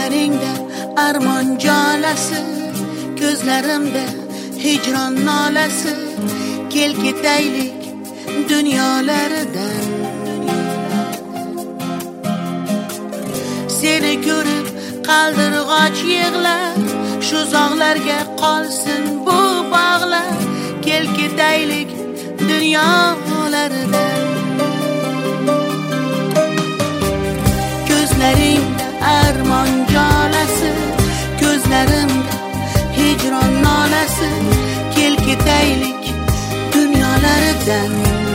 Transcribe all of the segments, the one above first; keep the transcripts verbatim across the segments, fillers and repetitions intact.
Ko'zlaringda armon jalasi, ko'zlarimda hijron nolasi. Kel ketaylik dunyolaridan. Seni ko'rib qaldirg'och yig'lar, shu zog'larga qolsin bu bog'lar. Kel ketaylik dunyolaridan. Ko'zlaringda armon jalasi, ko'zlarimda hijron nolasi. Kel ketaylik dunyolaridan.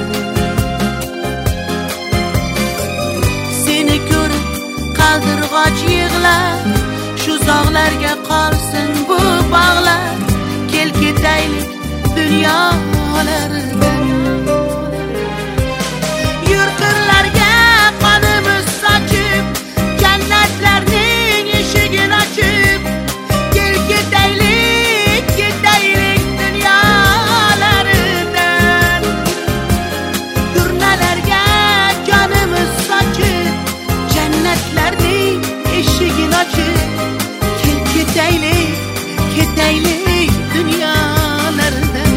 Seni ko'rib qaldirg'och yig'lar, shu zog'larga qolsin bu bog'lar. Kel ketaylik dunyolaridan. Yurtlarga qonimiz sochib, jannatlarning eshigini ochib. Kel ketaylik, ketaylik dunyolaridan. Turnalarga jonimiz sochib, jannatlarning eshigini ochib. Kel ketaylik, ketaylik dunyolaridan.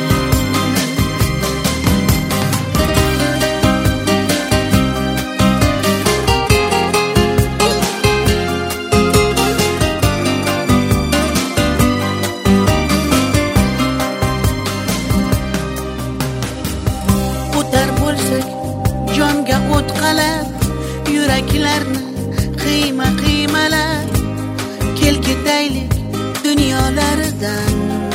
O'tar bo'lsak jonga o't qalab, yuraklarni qiyma qiymalab. Kel ketaylik dunyolaridan.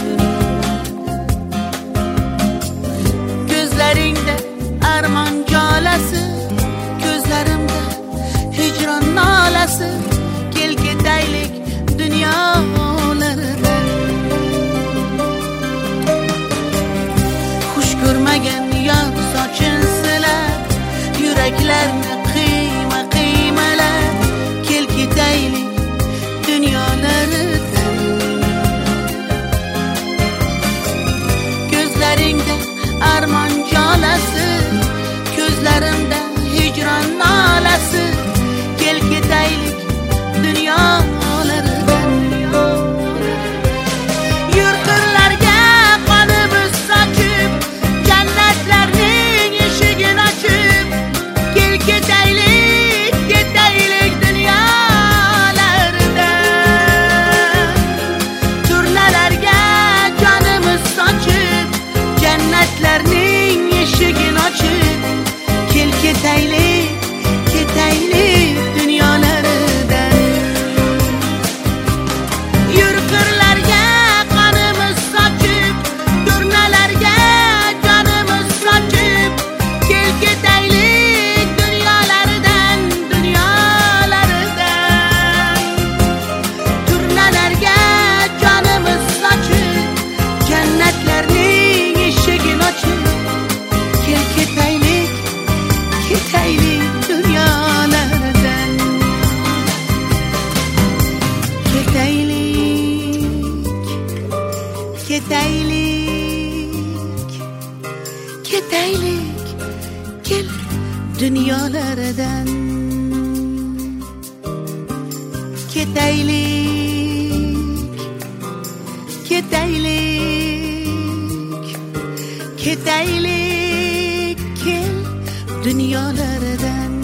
Ko'zlaringda armon jalasi, ko'zlarimda hijron nolasi. Kel ketaylik dunyolaridan. Xush ko'rmagan yor sochini silab, yuraklarni qiyma qiymalab. Kel ketaylik dunyolaridan. Ko'zlaringda armon jalasi, ko'zlarimda hijron nolasi. Kel ketaylik dunyolaridan. Yurtlarga qonimiz sochib, jannatlarning eshigini ochib. Kel ketaylik, ketaylik dunyolaridan. Turnalarga jonimiz sochib, jannatlarning eshigini ochib. Kel ketaylik, ketaylik dunyolaridan. Yurtlarga qonimiz sochib, turnalarga jonimiz sochib. Kel ketaylik dunyolaridan, dunyolaridan. Turnalarga jonimiz sochib, jannatlarning eshigini ochib. Kel ketaylik, ketaylik dunyolaridan. Ketaylik, ketaylik, ketaylik, kel dunyolaridan. Ketaylik, ketaylik, ketaylik, kel dunyolaridan.